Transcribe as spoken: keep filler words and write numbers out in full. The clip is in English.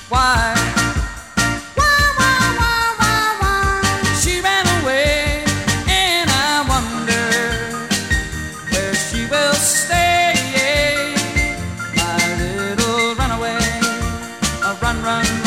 Why? Why, why, why, why, why? She ran away, and I wonder where she will stay. My little runaway, a run, run, run.